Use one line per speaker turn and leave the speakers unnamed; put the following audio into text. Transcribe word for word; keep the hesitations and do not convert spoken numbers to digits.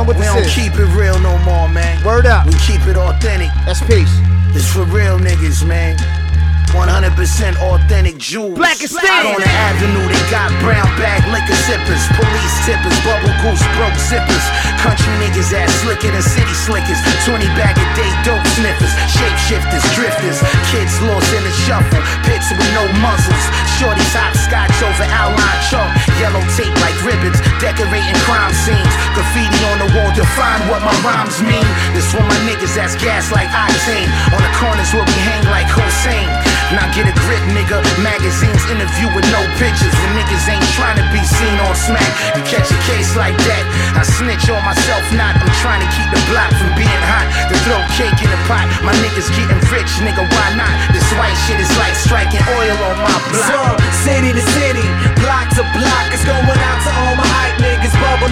on with
we
this
don't
is.
keep it real no more, man.
Word up.
We keep it authentic.
That's peace.
It's for real niggas, man. one hundred percent authentic jewels.
Black and Stan.
Out on the avenue, they got brown bag liquor sippers, police tippers, bubble goose, broke zippers. Country niggas ass slicker than city slickers. twenty bag a day dope sniffers, shapeshifters, drifters. Kids lost in the shuffle, pits with no muzzles. Shorties hopscotch over outline chalk, yellow tape like ribbons, decorating crime scenes. Graffiti on the wall define what my rhymes mean. This for my niggas that's gas like octane. On the corners where we hang like Hussein. Now get a grip, nigga. Magazines interview with no pictures. When niggas ain't trying to be seen on smack, you catch a case like that, I snitch on myself, not. I'm trying to keep the block from being hot. To throw cake in the pot, my niggas getting rich, nigga, why not? This white shit is like striking oil on my block.
From city to city, block to block, it's going out to all my hype niggas. Bubble